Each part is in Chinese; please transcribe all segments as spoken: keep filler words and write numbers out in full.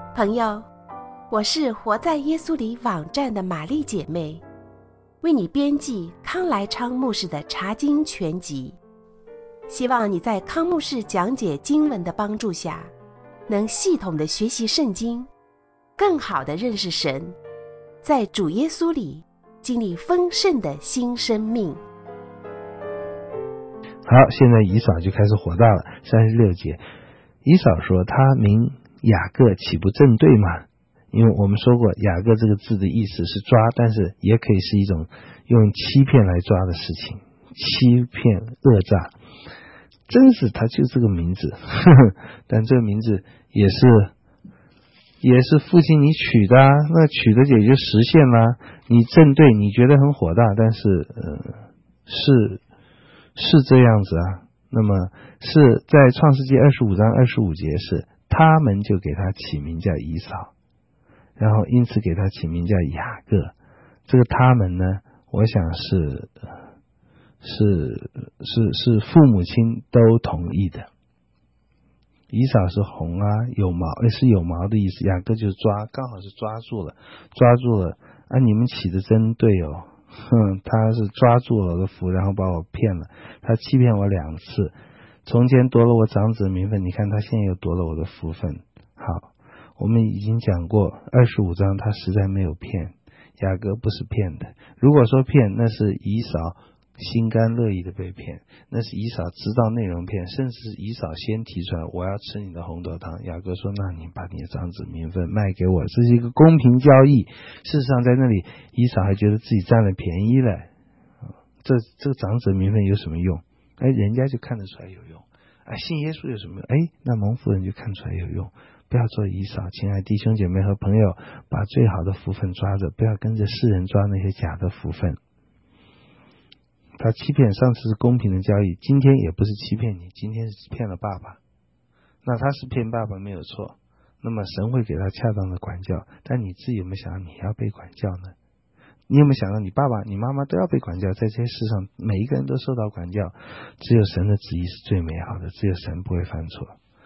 朋友，我是活在耶稣里网站的玛丽姐妹，为你编辑康来昌牧师的查经全集，希望你在康牧师讲解经文的帮助下，能系统的学习圣经，更好的认识神，在主耶稣里经历丰盛的新生命。 好，现在以扫就开始火大了。三十六节，以扫说他名雅各岂不正对吗？因为我们说过雅各这个字的意思是抓，但是也可以是一种用欺骗来抓的事情，欺骗讹诈。真是他就这个名字，呵呵，但这个名字也是也是父亲你取的啊，那取的也就实现了。你正对，你觉得很火大，但是呃是是这样子啊。那么是在创世纪二十五章二十五节是他们就给他起名叫以扫，然后因此给他起名叫雅各。这个他们呢，我想是是是是父母亲都同意的。以扫是红啊，有毛，是有毛的意思。雅各就是抓，刚好是抓住了，抓住了啊！你们起的真对哦，哼，他是抓住了我的福，然后把我骗了，他欺骗我两次。从前夺了我长子的名分，你看他现在又夺了我的福分。好，我们已经讲过二十五章，他实在没有骗，雅各不是骗的。如果说骗，那是以扫心甘乐意的被骗，那是以扫知道内容骗，甚至是以扫先提出来我要吃你的红豆汤。雅各说那你把你的长子名分卖给我，这是一个公平交易。事实上在那里以扫还觉得自己占了便宜了，这这个长子名分有什么用？哎，人家就看得出来有用。哎，信耶稣有什么用？哎，那蒙福人就看出来有用。不要做以扫，亲爱弟兄姐妹和朋友，把最好的福分抓着，不要跟着世人抓那些假的福分。他欺骗，上次是公平的交易，今天也不是欺骗你，今天是骗了爸爸。那他是骗爸爸没有错，那么神会给他恰当的管教，但你自己有没有想到你要被管教呢？你有没有想到你爸爸你妈妈都要被管教？在这些世上每一个人都受到管教，只有神的旨意是最美好的，只有神不会犯错。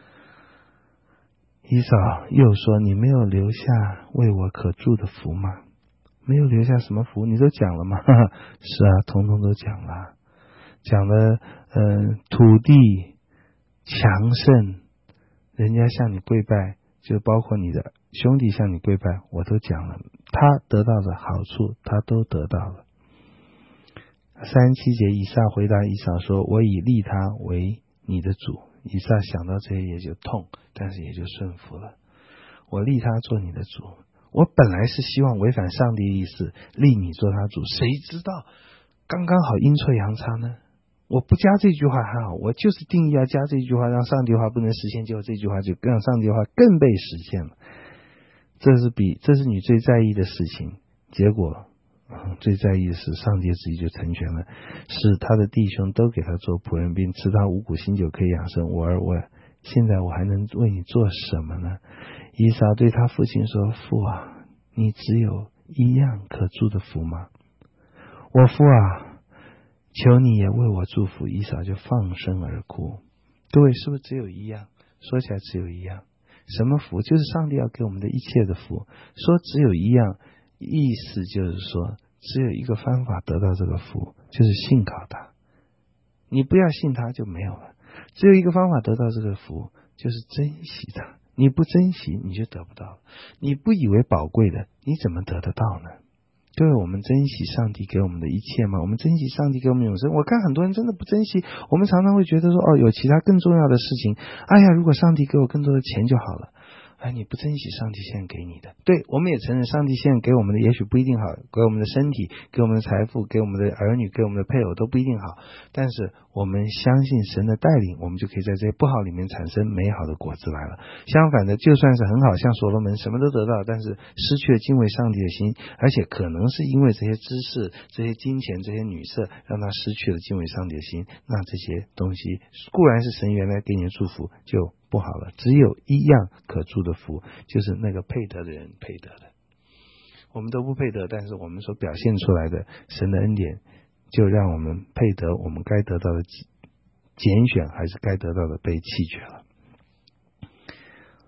以扫又说你没有留下为我可祝的福吗？没有留下什么福？你都讲了吗？是啊，统统都讲了，讲了呃土地强盛，人家向你跪拜，就包括你的兄弟向你跪拜，我都讲了，他得到的好处他都得到了。三十七节，以撒回答以扫说我已立他为你的主。以撒想到这些也就痛，但是也就顺服了。我立他做你的主，我本来是希望违反上帝的意思，立你做他主，谁知道刚刚好阴错阳差呢？我不加这句话还好，我就是定义要加这句话，让上帝话不能实现，结果这句话就让上帝话更被实现了。这是比这是你最在意的事情，结果、嗯、最在意的是上帝自己就成全了，使他的弟兄都给他做仆人，并吃他五谷新酒可以养生。我儿我现在我还能为你做什么呢？以扫对他父亲说，父啊，你只有一样可祝的福吗？我父啊，求你也为我祝福。以扫就放声而哭。各位是不是只有一样？说起来只有一样，什么福？就是上帝要给我们的一切的福。说只有一样，意思就是说只有一个方法得到这个福，就是信靠他。你不要信他就没有了。只有一个方法得到这个福，就是珍惜他。你不珍惜你就得不到了，你不以为宝贵的你怎么得得到呢？各位，我们珍惜上帝给我们的一切吗？我们珍惜上帝给我们永生？我看很多人真的不珍惜。我们常常会觉得说，哦，有其他更重要的事情。哎呀，如果上帝给我更多的钱就好了。哎，你不珍惜上帝现在给你的。对，我们也承认上帝现在给我们的也许不一定好，给我们的身体，给我们的财富，给我们的儿女，给我们的配偶都不一定好，但是我们相信神的带领，我们就可以在这些不好里面产生美好的果子来了。相反的，就算是很好，像所罗门什么都得到，但是失去了敬畏上帝的心，而且可能是因为这些知识，这些金钱，这些女色，让他失去了敬畏上帝的心，那这些东西固然是神原来给你的祝福，就不好了。只有一样可祝的福，就是那个配得的人配得的。我们都不配得，但是我们所表现出来的神的恩典，就让我们配得我们该得到的拣选，还是该得到的被弃绝了。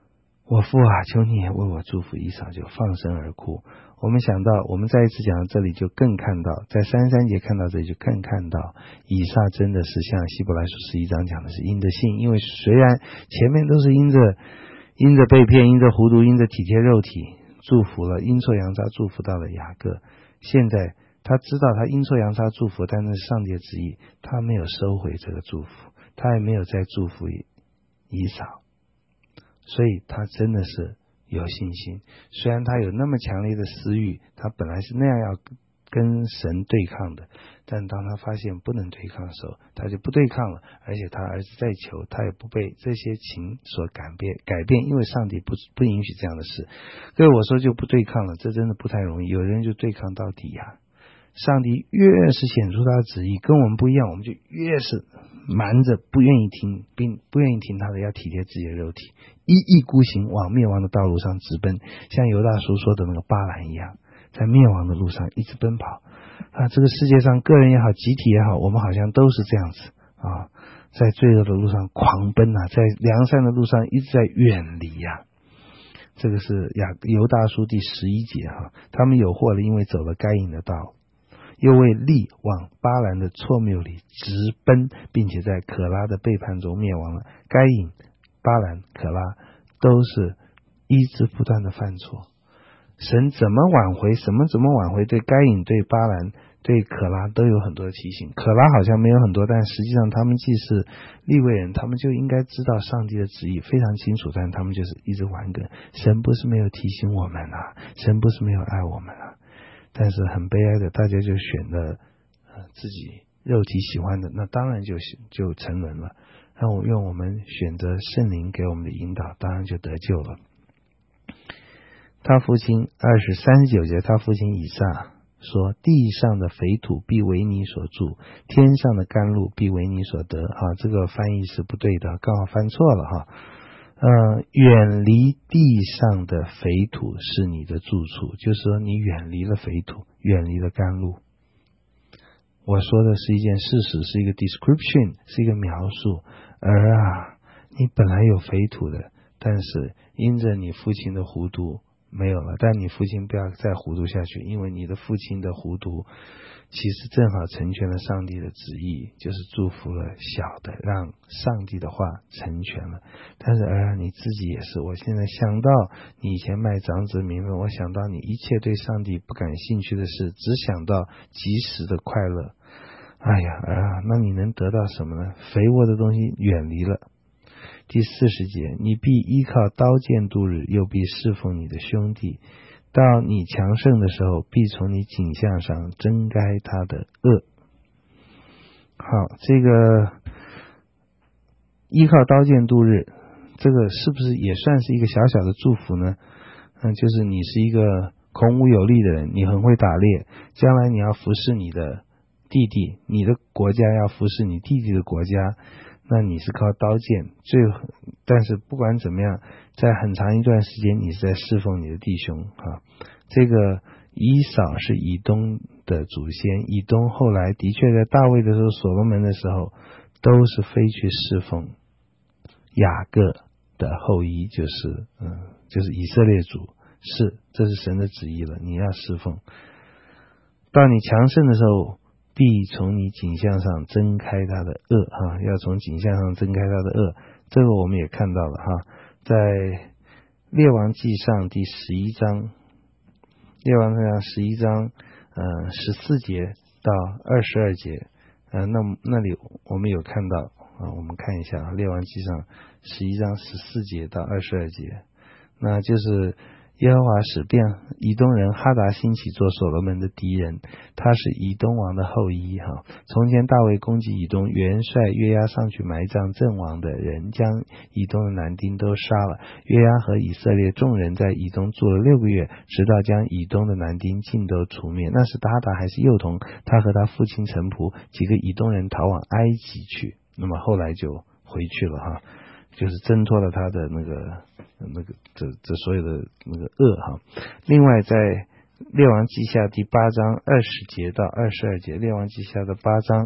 我父啊，求你也为我祝福。以扫就放声而哭。我们想到，我们再一次讲到这里，就更看到，在三十三节看到这里，就更看到以撒真的是像希伯来书十一章讲的是因着信，因为虽然前面都是因着因着被骗，因着糊涂，因着体贴肉体祝福了，阴错阳差祝福到了雅各，现在他知道他阴错阳差祝福，但是上帝的旨意，他没有收回这个祝福，他也没有再祝福以扫，所以他真的是有信心。虽然他有那么强烈的私欲，他本来是那样要跟神对抗的，但当他发现不能对抗的时候，他就不对抗了，而且他儿子再求，他也不被这些情所改变改变，因为上帝不不允许这样的事。各位，我说就不对抗了，这真的不太容易，有人就对抗到底呀、啊。上帝越是显出他的旨意跟我们不一样，我们就越是瞒着不愿意听，并不愿意听他的，要体贴自己的肉体，一意孤行往灭亡的道路上直奔，像犹大书说的那个巴兰一样，在灭亡的路上一直奔跑啊！这个世界上个人也好，集体也好，我们好像都是这样子啊，在罪恶的路上狂奔啊，在良善的路上一直在远离呀、啊。这个是亚犹大书第十一节哈、啊，他们有祸了，因为走了该隐的道，又为利往巴兰的错谬里直奔，并且在可拉的背叛中灭亡了。该隐、巴兰、可拉都是一直不断的犯错。神怎么挽回，什么怎么挽回，对该隐、对巴兰、对可拉都有很多的提醒。可拉好像没有很多，但实际上他们既是利未人，他们就应该知道上帝的旨意非常清楚，但他们就是一直顽梗。神不是没有提醒我们啊，神不是没有爱我们啊，但是很悲哀的，大家就选了、呃、自己肉体喜欢的，那当然就就沉沦了。让我用我们选择圣灵给我们的引导，当然就得救了。他父亲二十三十九节，他父亲以撒说：地上的肥土必为你所住，天上的甘露必为你所得。啊，这个翻译是不对的，刚好翻错了哈。呃，远离地上的肥土是你的住处，就是说你远离了肥土，远离了甘露。我说的是一件事实，是一个 description， 是一个描述。而啊，你本来有肥土的，但是因着你父亲的糊涂没有了，但你父亲不要再糊涂下去，因为你的父亲的糊涂其实正好成全了上帝的旨意，就是祝福了小的，让上帝的话成全了。但是儿啊，你自己也是，我现在想到你以前卖长子名分，我想到你一切对上帝不感兴趣的事，只想到即时的快乐。哎呀儿啊，那你能得到什么呢？肥沃的东西远离了。第四十节，你必依靠刀剑度日，又必侍奉你的兄弟，到你强盛的时候，必从你颈项上挣开他的恶。好，这个依靠刀剑度日，这个是不是也算是一个小小的祝福呢？嗯，就是你是一个孔武有力的人，你很会打猎，将来你要服侍你的弟弟，你的国家要服侍你弟弟的国家，那你是靠刀剑，最但是不管怎么样，在很长一段时间你是在侍奉你的弟兄啊。这个以扫是以东的祖先，以东后来的确在大卫的时候，所罗门的时候，都是飞去侍奉雅各的后裔，就是嗯，就是以色列族，是这是神的旨意了，你要侍奉。到你强盛的时候，必从你颈项上挣开他的恶哈，要从颈项上挣开他的恶。这个我们也看到了哈，在列王记上第十一章，列王记上十一章呃十四节到二十二节，呃那那里我们有看到啊，我们看一下列王记上十一章十四节到二十二节，那就是耶和华使便以东人哈达兴起做所罗门的敌人，他是以东王的后裔哈。从前大卫攻击以东，元帅约押上去埋葬阵亡的人，将以东的男丁都杀了。约押和以色列众人在以东住了六个月，直到将以东的男丁尽都除灭。那时哈达还是幼童，他和他父亲臣仆几个以东人逃往埃及去，那么后来就回去了哈，就是挣脱了他的那个那个这这所有的那个恶哈。另外在列王记下第八章二十节到二十二节，列王记下的八章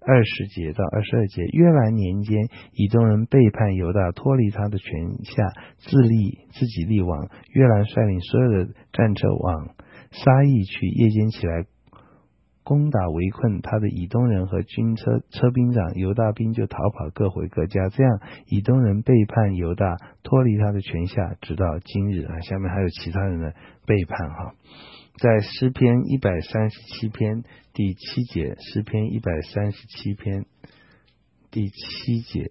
二十节到二十二节，约兰年间，以东人背叛犹大，脱离他的权下，自立自己立王。约兰率领所有的战车往沙邑去，夜间起来攻打围困他的以东人和军车车兵长，犹大兵就逃跑，各回各家。这样，以东人背叛犹大，脱离他的权下，直到今日啊。下面还有其他人的背叛哈。在诗篇一百三十七篇第七节，诗篇一百三十七篇第七节，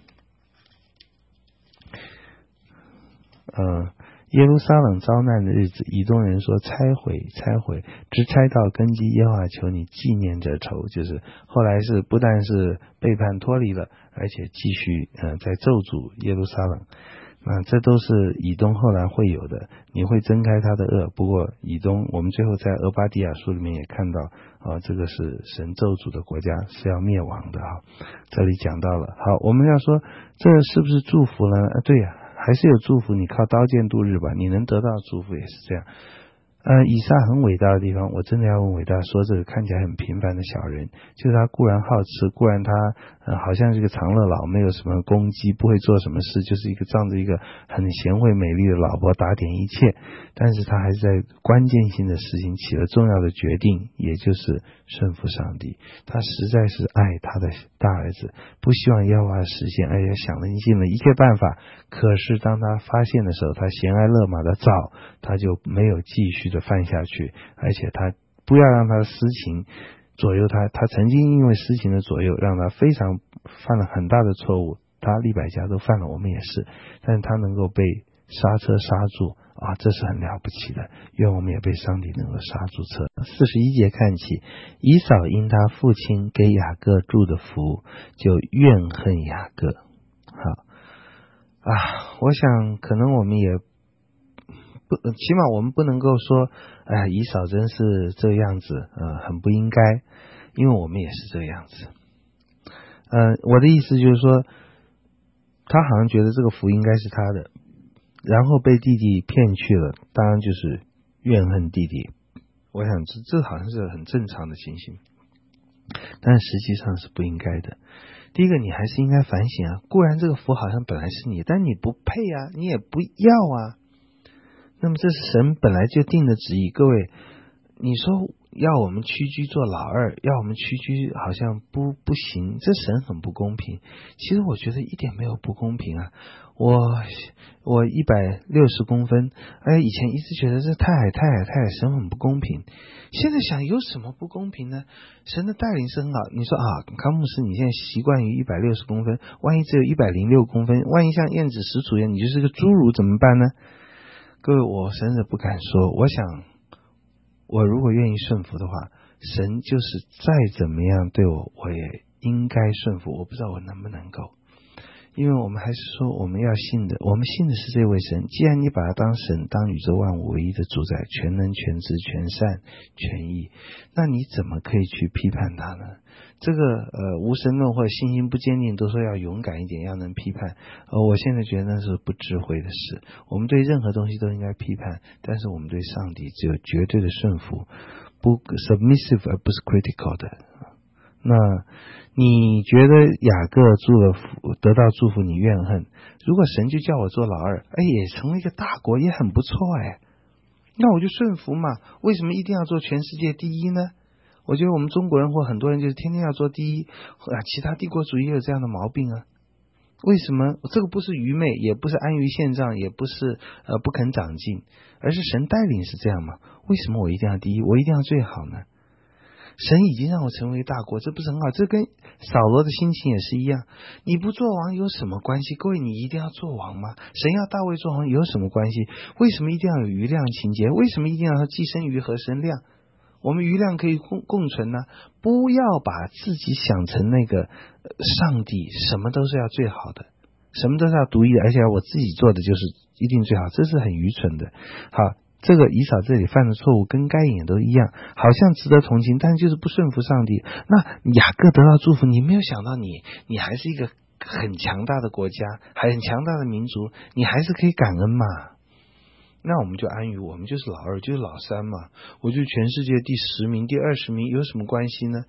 呃，耶路撒冷遭难的日子，以东人说拆毁拆毁，直拆到根基，耶和华求你纪念这仇。就是后来是不但是背叛脱离了，而且继续呃在咒诅耶路撒冷。那这都是以东后来会有的，你会睁开他的恶。不过以东，我们最后在俄巴底亚书里面也看到啊，这个是神咒诅的国家，是要灭亡的啊。这里讲到了，好，我们要说这是不是祝福了呢？啊，对呀、啊，还是有祝福。你靠刀剑度日吧，你能得到祝福也是这样。呃，以撒很伟大的地方，我真的要问伟大，说这个看起来很平凡的小人，就是他固然好吃，固然他呃好像是个长乐佬，没有什么攻击，不会做什么事，就是一个仗着一个很贤惠美丽的老婆打点一切，但是他还是在关键性的事情起了重要的决定，也就是顺服上帝。他实在是爱他的大儿子，不希望耶和华实现，而且想了尽了一切办法，可是当他发现的时候，他嫌爱勒马的早，他就没有继续的犯下去，而且他不要让他的私情左右他，他曾经因为私情的左右，让他非常犯了很大的错误，他利百加都犯了，我们也是，但是他能够被刹车刹住啊，这是很了不起的，愿我们也被上帝能够刹住车。四十一节看起，以扫因他父亲给雅各祝的福，就怨恨雅各。好啊，我想可能我们也不，起码我们不能够说，哎、呃，以扫真是这样子，呃，很不应该，因为我们也是这样子。呃，我的意思就是说，他好像觉得这个福应该是他的，然后被弟弟骗去了，当然就是怨恨弟弟。我想这这好像是很正常的情形，但实际上是不应该的。第一个，你还是应该反省啊，固然这个福好像本来是你，但你不配啊，你也不要啊。那么这是神本来就定的旨意。各位，你说要我们屈居做老二，要我们屈居好像不不行，这神很不公平。其实我觉得一点没有不公平啊。我我一百六十公分，哎，以前一直觉得这太矮太矮太矮，神很不公平。现在想有什么不公平呢？神的带领是很好。你说啊，康牧师，你现在习惯于一百六十公分，万一只有一百零六公分，万一像燕子始祖一样，你就是个侏儒怎么办呢？各位，我真的不敢说。我想，我如果愿意顺服的话，神就是再怎么样对我，我也应该顺服。我不知道我能不能够。因为我们还是说我们要信的，我们信的是这位神。既然你把他当神，当宇宙万物唯一的主宰，全能全知全善全意，那你怎么可以去批判他呢？这个呃无神论或者信心不坚定都说要勇敢一点，要能批判，呃我现在觉得那是不智慧的事。我们对任何东西都应该批判，但是我们对上帝只有绝对的顺服，不 submissive 而不是 critical 的。那你觉得雅各祝了福，得到祝福，你怨恨，如果神就叫我做老二，哎，也成为一个大国，也很不错哎，那我就顺服嘛。为什么一定要做全世界第一呢？我觉得我们中国人或很多人就是天天要做第一，啊，其他帝国主义也有这样的毛病啊。为什么？这个不是愚昧，也不是安于现状，也不是呃不肯长进，而是神带领是这样嘛？为什么我一定要第一，我一定要最好呢？神已经让我成为大国，这不是很好？这跟扫罗的心情也是一样。你不做王有什么关系？各位，你一定要做王吗？神要大卫做王有什么关系？为什么一定要有余量情节？为什么一定要寄生鱼和生量？我们余量可以共共存呢、啊。不要把自己想成那个、呃、上帝，什么都是要最好的，什么都是要独一的，而且我自己做的就是一定最好，这是很愚蠢的。好。这个以扫这里犯的错误跟该隐也都一样，好像值得同情，但是就是不顺服上帝。那雅各得到祝福，你没有想到你你还是一个很强大的国家，很强大的民族，你还是可以感恩嘛。那我们就安于我们就是老二，就是老三嘛，我就全世界第十名第二十名有什么关系呢？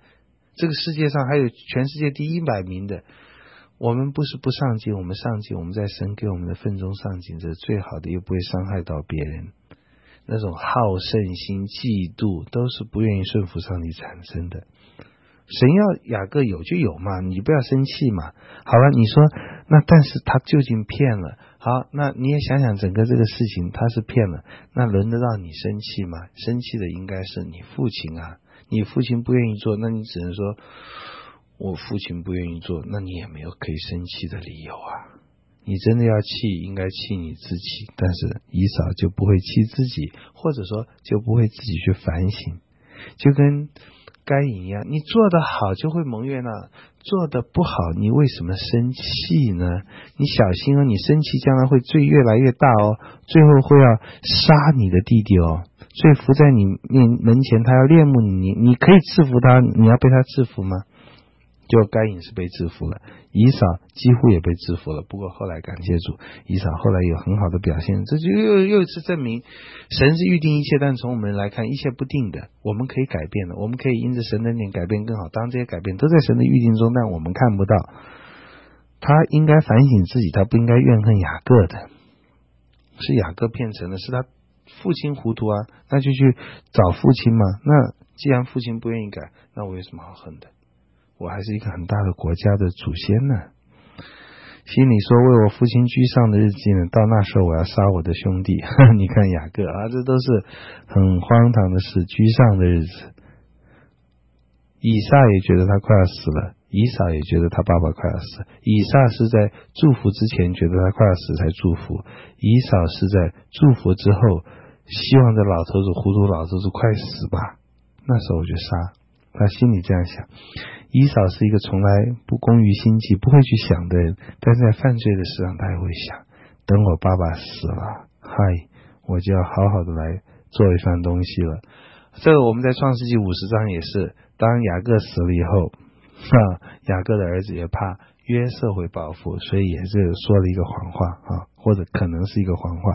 这个世界上还有全世界第一百名的，我们不是不上进，我们上进，我们在神给我们的份中上进，这是最好的，又不会伤害到别人。那种好胜心、嫉妒都是不愿意顺服上帝产生的。神要雅各有就有嘛，你不要生气嘛。好了，你说那但是他究竟骗了，好，那你也想想整个这个事情他是骗了，那轮得到你生气吗？生气的应该是你父亲啊，你父亲不愿意做，那你只能说我父亲不愿意做，那你也没有可以生气的理由啊。你真的要气，应该气你自己，但是以扫就不会气自己，或者说就不会自己去反省，就跟该隐一样，你做得好就会蒙悦纳，做得不好你为什么生气呢？你小心哦，你生气将来会罪越来越大哦，最后会要杀你的弟弟哦，罪伏在你面门前，他要恋慕你，你可以制服他，你要被他制服吗？就该隐是被制服了，以扫几乎也被制服了，不过后来感谢主，以扫后来有很好的表现，这就又又一次证明神是预定一切，但从我们来看一切不定的，我们可以改变的，我们可以因着神的念改变更好，当这些改变都在神的预定中，但我们看不到。他应该反省自己，他不应该怨恨雅各的，是雅各骗成的，是他父亲糊涂啊，那就去找父亲嘛，那既然父亲不愿意改，那我有什么好恨的？我还是一个很大的国家的祖先呢。心里说为我父亲居上的日子呢，到那时候我要杀我的兄弟。你看雅各啊，这都是很荒唐的事，居上的日子。以撒也觉得他快要死了，以扫也觉得他爸爸快要死。以撒是在祝福之前觉得他快要死才祝福，以扫是在祝福之后希望这老头子糊涂老头子快死吧，那时候我就杀。他心里这样想。以扫是一个从来不工于心计，不会去想的人，但是在犯罪的事上他也会想，等我爸爸死了，嗨，我就要好好的来做一番东西了。这个我们在创世纪五十章也是，当雅各死了以后啊，雅各的儿子也怕约瑟会报复，所以也是说了一个谎话啊，或者可能是一个谎话，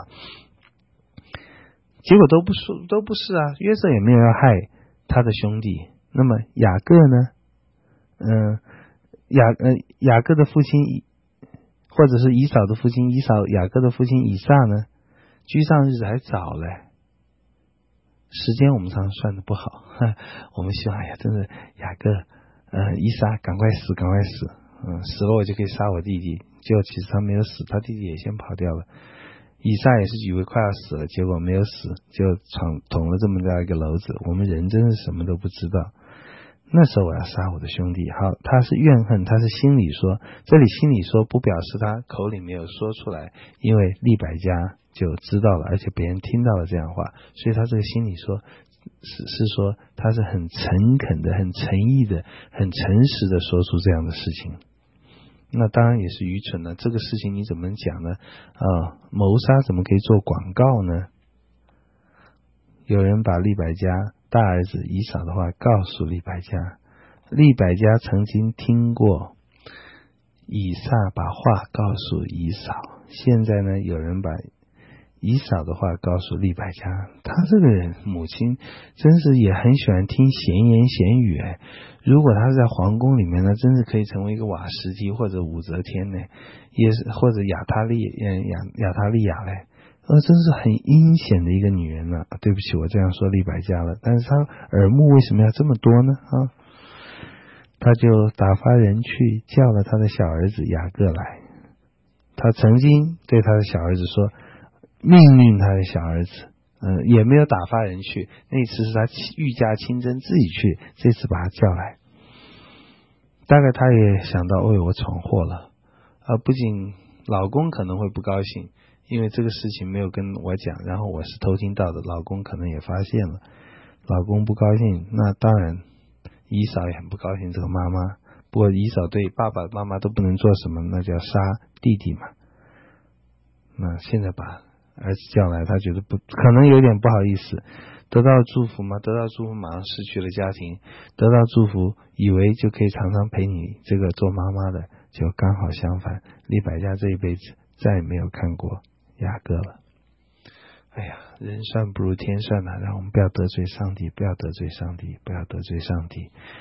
结果都不说都不是啊，约瑟也没有要害他的兄弟。那么雅各呢？嗯，雅呃雅各的父亲，或者是以扫的父亲以扫，雅各的父亲以撒呢，居上日子还早嘞。时间我们常常算的不好，我们希望哎呀，真的雅各呃以撒赶快死，赶快死，嗯，死了我就可以杀我弟弟。结果其实他没有死，他弟弟也先跑掉了。以撒也是以为快要死了，结果没有死，就闯捅了这么大一个篓子。我们人真是什么都不知道。那时候我要杀我的兄弟，好，他是怨恨，他是心里说，这里心里说不表示他口里没有说出来，因为利百加就知道了，而且别人听到了这样话，所以他这个心里说是是说他是很诚恳的、很诚意的、很诚实的说出这样的事情。那当然也是愚蠢的，这个事情你怎么讲呢？啊，谋杀怎么可以做广告呢？有人把利百加大儿子以扫的话告诉利百加，利百加曾经听过以撒把话告诉以扫，现在呢有人把以扫的话告诉利百加，他这个人母亲真是也很喜欢听闲言闲语哎。如果他是在皇宫里面呢，真是可以成为一个瓦什提或者武则天呢，也是或者亚他利嗯亚亚他利亚嘞。呃，真是很阴险的一个女人了、啊。对不起，我这样说利百加了，但是她耳目为什么要这么多呢？啊，他就打发人去叫了他的小儿子雅各来。他曾经对他的小儿子说，命令他的小儿子，嗯、呃，也没有打发人去。那次是他御驾亲征自己去，这次把他叫来。大概他也想到，哎，我闯祸了。啊，不仅老公可能会不高兴。因为这个事情没有跟我讲，然后我是偷听到的，老公可能也发现了，老公不高兴，那当然以扫也很不高兴这个妈妈，不过以扫对爸爸妈妈都不能做什么，那就要杀弟弟嘛。那现在把儿子叫来，他觉得不可能有点不好意思，得到祝福吗？得到祝福马上失去了家庭，得到祝福以为就可以常常陪你这个做妈妈的，就刚好相反，利百加这一辈子再也没有看过雅各了。哎呀，人算不如天算啊，让我们不要得罪上帝，不要得罪上帝，不要得罪上帝。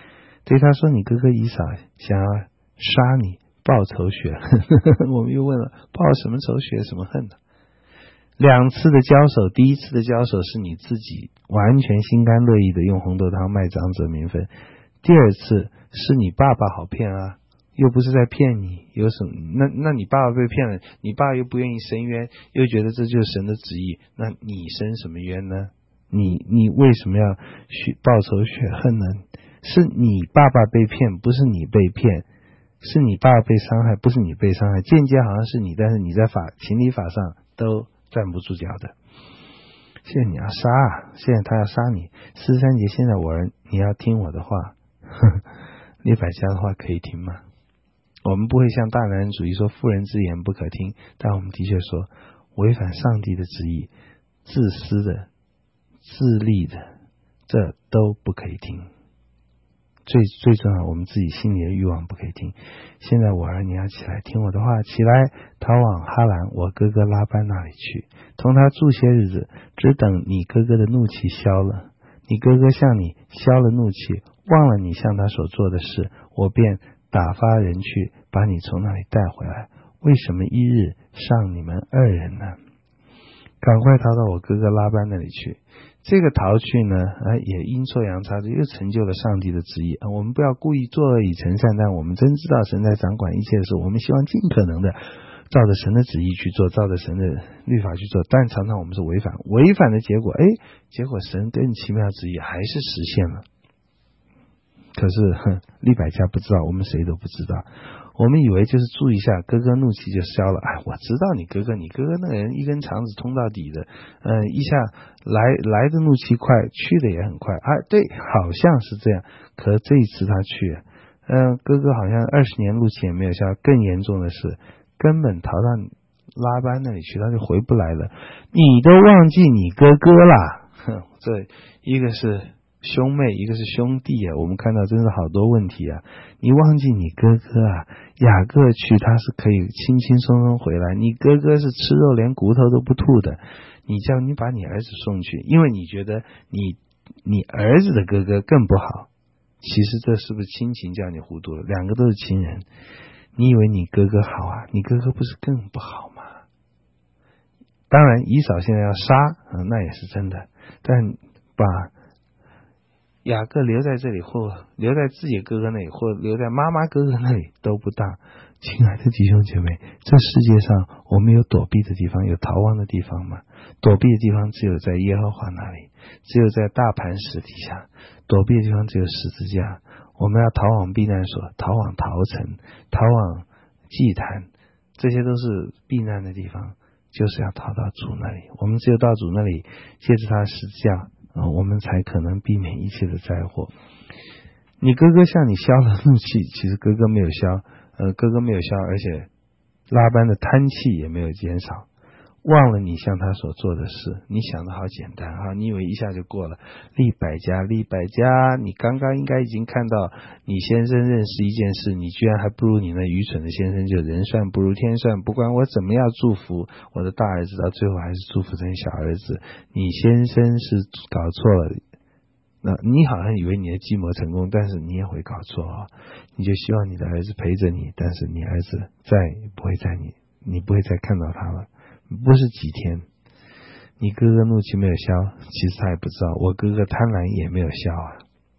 对他说：“你哥哥以扫想要杀你，报仇雪恨。”我们又问了，报什么仇雪什么恨呢？两次的交手，第一次的交手是你自己完全心甘乐意的用红豆汤卖长者名分，第二次是你爸爸好骗啊，又不是在骗你，有什么？那那你爸爸被骗了，你爸又不愿意伸冤，又觉得这就是神的旨意，那你伸什么冤呢？你你为什么要去报仇雪恨呢？是你爸爸被骗，不是你被骗，是你爸爸被伤害，不是你被伤害，间接好像是你，但是你在法情理法上都站不住脚的。现在你要杀啊，现在他要杀你，四十三节，现在我儿你要听我的话。利百加的话可以听吗？我们不会像大男人主义说妇人之言不可听，但我们的确说违反上帝的旨意、自私的、自利的，这都不可以听。最最重要，我们自己心里的欲望不可以听。现在我儿你要起来听我的话，起来逃往哈兰我哥哥拉班那里去，同他住些日子，只等你哥哥的怒气消了。你哥哥向你消了怒气，忘了你向他所做的事，我便打发人去把你从那里带回来。为什么一日上你们二人呢？赶快逃到我哥哥拉班那里去。这个逃去呢，啊，也阴错阳差的又成就了上帝的旨意。啊，我们不要故意作恶以成善，但我们真知道神在掌管一切的时候，我们希望尽可能的照着神的旨意去做，照着神的律法去做，但常常我们是违反，违反的结果，哎，结果神更奇妙的旨意还是实现了。可是哼，利百加不知道，我们谁都不知道。我们以为就是注意一下，哥哥怒气就消了。哎，我知道你哥哥，你哥哥那个人一根肠子通到底的，呃，一下来来的怒气快，去的也很快。啊，对，好像是这样。可是这一次他去，嗯、呃，哥哥好像二十年怒气也没有消。更严重的是，根本逃到拉班那里去，他就回不来了。你都忘记你哥哥啦！哼，这一个是兄妹，一个是兄弟啊，我们看到真是好多问题啊。你忘记你哥哥啊，雅各去他是可以轻轻松松回来，你哥哥是吃肉连骨头都不吐的，你叫你把你儿子送去，因为你觉得你你儿子的哥哥更不好。其实这是不是亲情叫你糊涂了？两个都是亲人，你以为你哥哥好啊，你哥哥不是更不好吗？当然以扫现在要杀、嗯、那也是真的，但把雅各留在这里，或留在自己哥哥那里，或留在妈妈哥哥那里都不当。亲爱的弟兄姐妹，这世界上我们有躲避的地方，有逃亡的地方吗？躲避的地方只有在耶和华那里，只有在大磐石底下。躲避的地方只有十字架。我们要逃往避难所，逃往逃城，逃往祭坛，这些都是避难的地方，就是要逃到主那里。我们只有到主那里，借着他的十字架，呃、我们才可能避免一切的灾祸。你哥哥向你消了怒气，其实哥哥没有消，呃，哥哥没有消，而且拉班的贪气也没有减少。忘了你向他所做的事，你想的好简单哈，你以为一下就过了。利百加，利百加，你刚刚应该已经看到你先生认识一件事，你居然还不如你那愚蠢的先生，就人算不如天算。不管我怎么样祝福我的大儿子，到最后还是祝福成小儿子。你先生是搞错了，那你好像以为你的计谋成功，但是你也会搞错啊。你就希望你的儿子陪着你，但是你儿子再也不会在你，你不会再看到他了。不是几天，你哥哥怒气没有消，其实他也不知道，我哥哥贪婪也没有消啊。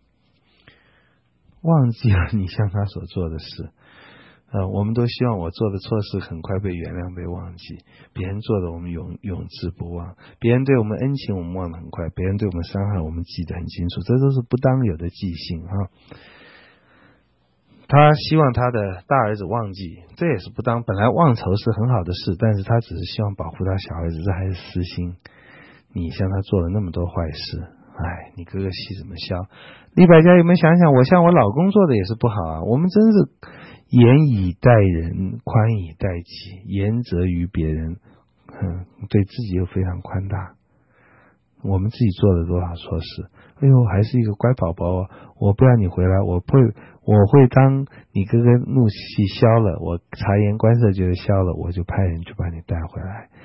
忘记了你向他所做的事，呃，我们都希望我做的错事很快被原谅被忘记，别人做的我们永永志不忘，别人对我们恩情我们忘得很快，别人对我们伤害我们记得很清楚，这都是不当有的记性啊。他希望他的大儿子忘记，这也是不当，本来忘仇是很好的事，但是他只是希望保护他小儿子，这还是私心。你向他做了那么多坏事，哎，你哥哥气怎么消？利百加有没有想想，我向我老公做的也是不好啊。我们真是严以待人，宽以待己，严责于别人，嗯，对自己又非常宽大。我们自己做了多少错事？哎呦，还是一个乖宝宝啊！我不要你回来，我会，我会当你哥哥怒气消了，我察言观色觉得消了，我就派人去把你带回来。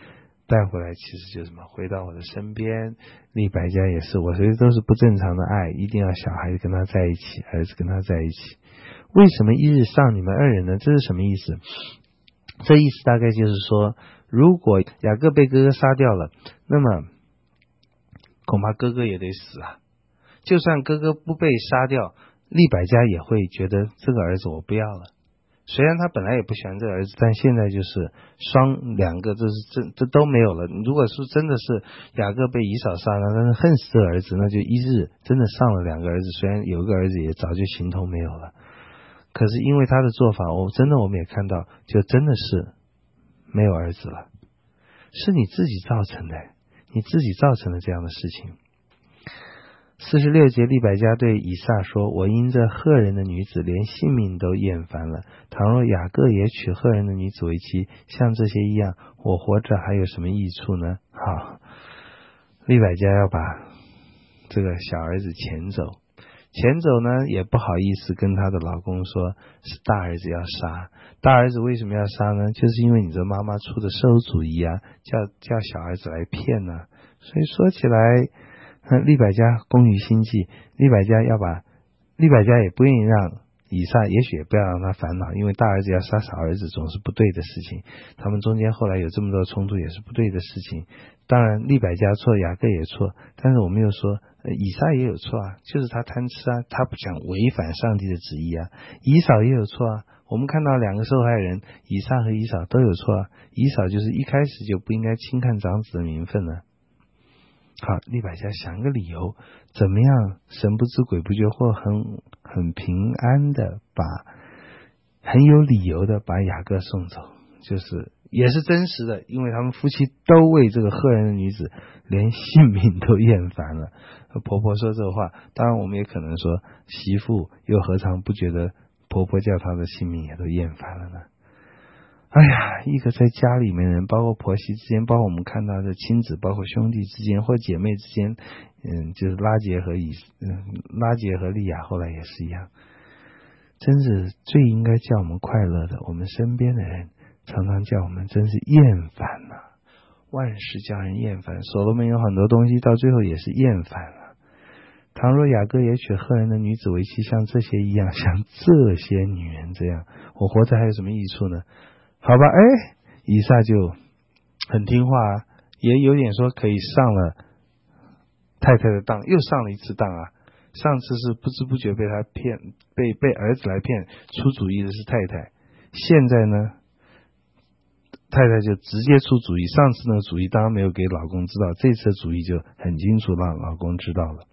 带回来其实就是什么，回到我的身边。利百加也是，我觉得都是不正常的爱，一定要小孩子跟他在一起，儿子跟他在一起。为什么一日丧你们二人呢？这是什么意思？这意思大概就是说，如果雅各被哥哥杀掉了，那么恐怕哥哥也得死啊。就算哥哥不被杀掉，利百加也会觉得这个儿子我不要了。虽然他本来也不喜欢这个儿子，但现在就是双两个这是这这都没有了。如果是真的是雅各被以扫杀了，但是恨死这个儿子，那就一日真的上了两个儿子，虽然有一个儿子也早就形同没有了。可是因为他的做法，我真的我们也看到，就真的是没有儿子了，是你自己造成的，你自己造成的这样的事情。四十六节，利百加对以撒说，我因这赫人的女子连性命都厌烦了，倘若雅各也娶赫人的女子为妻，像这些一样，我活着还有什么益处呢？好，利百加要把这个小儿子遣走，遣走呢也不好意思跟她的老公说是大儿子要杀。大儿子为什么要杀呢？就是因为你这妈妈出的馊主意啊，叫叫小儿子来骗呢、啊。所以说起来利百加工于心计，利百加要把利百加也不愿意让以撒，也许也不要让他烦恼，因为大儿子要杀小儿子总是不对的事情，他们中间后来有这么多冲突也是不对的事情。当然利百加错，雅各也错，但是我们又说、呃、以撒也有错啊，就是他贪吃啊，他不想违反上帝的旨意啊。以扫也有错啊，我们看到两个受害人以撒和以扫都有错啊。以扫就是一开始就不应该轻看长子的名分呢、啊。好，利百加想个理由，怎么样神不知鬼不觉，或很很平安的把很有理由的把雅各送走，就是也是真实的，因为他们夫妻都为这个赫人的女子连性命都厌烦了。婆婆说这话，当然我们也可能说媳妇又何尝不觉得婆婆叫她的性命也都厌烦了呢？哎呀，一个在家里面人，包括婆媳之间，包括我们看到的亲子，包括兄弟之间或姐妹之间，嗯，就是拉结和以嗯拉结和利亚后来也是一样，真是最应该叫我们快乐的，我们身边的人常常叫我们真是厌烦了、啊，万事叫人厌烦。所罗门有很多东西到最后也是厌烦了。倘若雅各也娶赫人的女子为妻，像这些一样，像这些女人这样，我活着还有什么益处呢？好吧，哎，以撒就很听话，也有点说可以上了太太的当，又上了一次当啊。上次是不知不觉被他骗，被被儿子来骗，出主意的是太太。现在呢，太太就直接出主意。上次那个主意当然没有给老公知道，这次的主意就很清楚让老公知道了，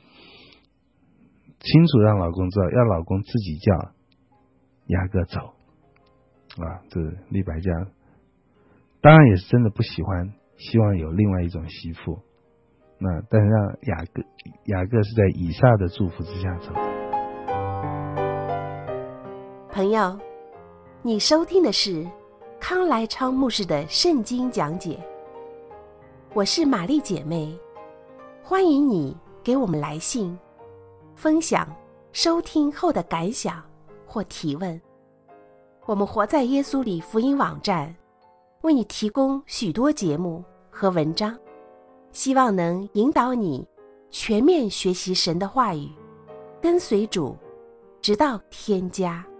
清楚让老公知道，要老公自己叫雅各走。啊，这利百加当然也是真的不喜欢，希望有另外一种媳妇。那但是让雅各雅各是在以撒的祝福之下走的。 朋友，你收听的是康来昌牧师的圣经讲解。我是玛丽姐妹，欢迎你给我们来信，分享收听后的感想或提问。我们活在耶稣里福音网站为你提供许多节目和文章，希望能引导你全面学习神的话语，跟随主直到天家。